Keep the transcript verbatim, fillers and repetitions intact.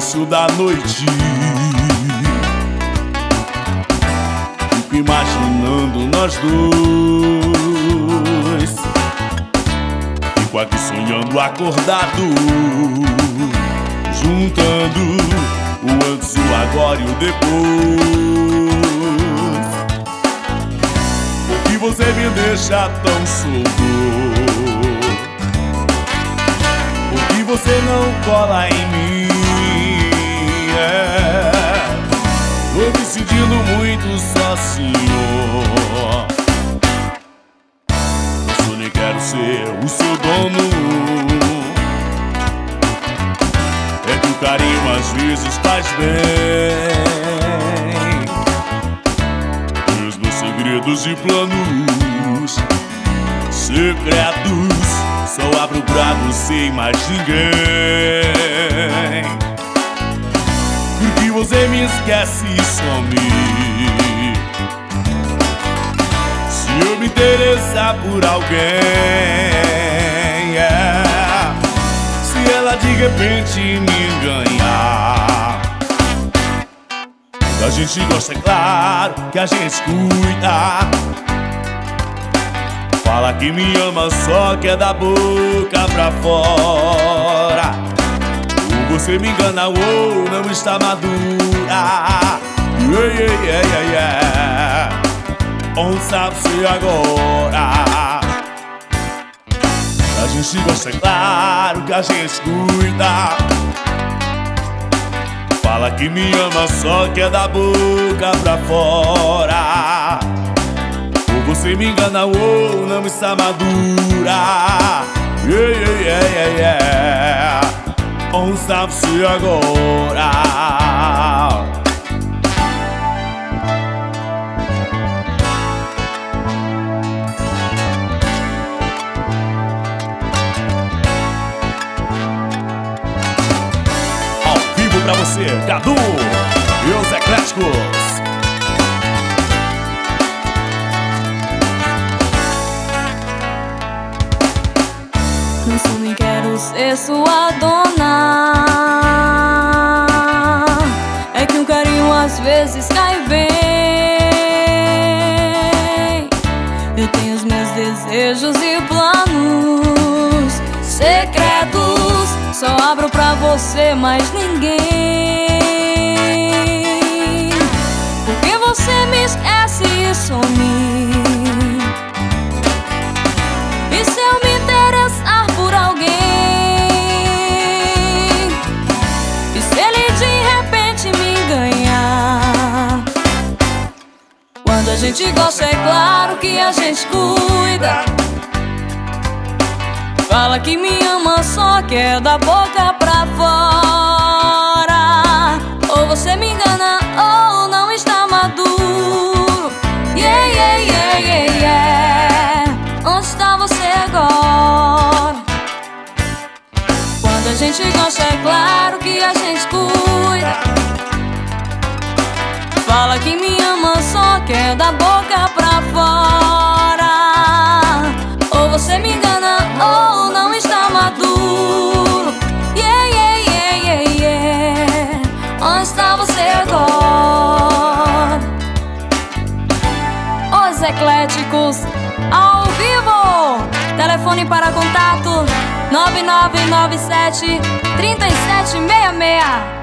começo da noite, fico imaginando nós dois. Fico aqui sonhando acordado, juntando o antes, o agora e o depois. Por que você me deixa tão solto? Por que você não cola em mim? É, tô me sentindo muito sozinho. Eu só nem quero ser o seu dono. É que o carinho às vezes faz bem. E os meus segredos e planos secretos só abro pra você e mais ninguém. Porque você me esquece e some. Se eu me interessar por alguém, yeah. Se ela de repente me ganhar, a gente gosta, é claro que a gente cuida. Fala que me ama, só que é da boca pra fora. Ou você me engana ou não está madura. Yeah, yeah, yeah, yeah, yeah. Onde está você agora? A gente gosta, é claro que a gente cuida. Fala que me ama, só que é da boca pra fora. Ou você me engana ou não está madura. Yeah, yeah, yeah, yeah, yeah. Onde está você agora? Ao vivo pra você, Cadu e os Ecléticos. Eu só nem quero ser sua dona. É que um carinho às vezes cai bem. Eu tenho os meus desejos e planos secretos, só abro pra você, mais ninguém. Porque você me esquece e some. E se eu me interessar por alguém, e se ele de repente me ganhar? Quando a gente gosta, é claro que a gente cuida. Fala que me ama, só que é da boca pra fora. Ou você me engana ou não está maduro. Yeah, yeah, yeah, yeah, yeah. Onde está você agora? Quando a gente gosta, é claro que a gente cuida. Fala que me ama, só que é da boca pra fora. Ou você me engana ou não está maduro. Yeah, yeah, yeah, yeah, yeah. Onde está você agora? Os Ecléticos ao vivo. Telefone para contato nove nove nove sete, três sete seis seis.